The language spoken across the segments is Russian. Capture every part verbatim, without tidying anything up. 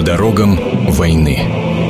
дорогам войны.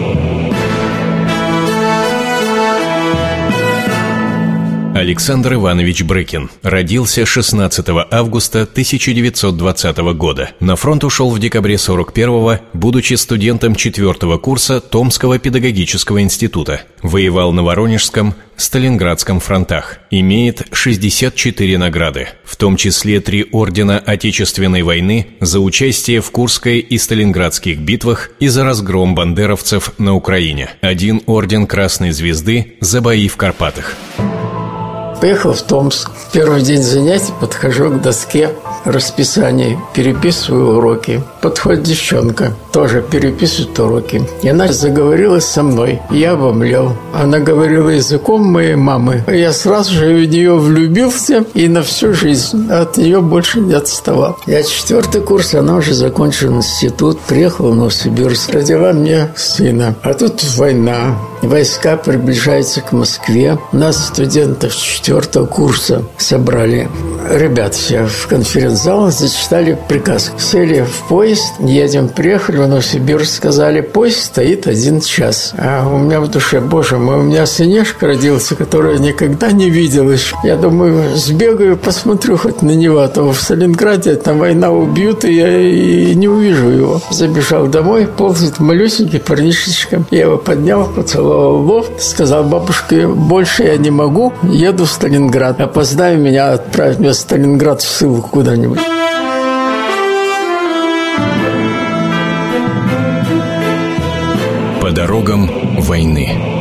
Александр Иванович Брыкин родился шестнадцатого августа тысяча девятьсот двадцатого года. На фронт ушел в декабре сорок первого, будучи студентом четвертого курса Томского педагогического института. Воевал на Воронежском, Сталинградском фронтах. Имеет шестьдесят четыре награды, в том числе три ордена Отечественной войны за участие в Курской и Сталинградских битвах и за разгром бандеровцев на Украине. Один орден Красной Звезды за бои в Карпатах. Поехал в Томск. Первый день занятий подхожу к доске расписания, переписываю уроки. Подходит девчонка, тоже переписывает уроки. И она заговорила со мной. Я обомлел. Она говорила языком моей мамы. Я сразу же в нее влюбился и на всю жизнь от нее больше не отставал. Я четвертый курс, она уже закончила институт, приехала в Новосибирск, родила мне сына. А тут война. Войска приближаются к Москве. Нас, студентов четвертого курса, собрали. Ребят все в конференц-зал, зачитали приказ. Сели в поезд, едем, приехали в Новосибирск, сказали, поезд стоит один час. А у меня в душе, боже мой, у меня сынишка родился, который я никогда не видел еще. Я думаю, сбегаю, посмотрю хоть на него, а то в Сталинграде там война убьют, и я и не увижу его. Забежал домой, ползает малюсенький парнишечка. Я его поднял, поцеловал в лоб, сказал бабушке, больше я не могу, еду в Сталинград. Опоздаю, меня отправить меня в Сталинград в ссылку куда-нибудь. По дорогам войны.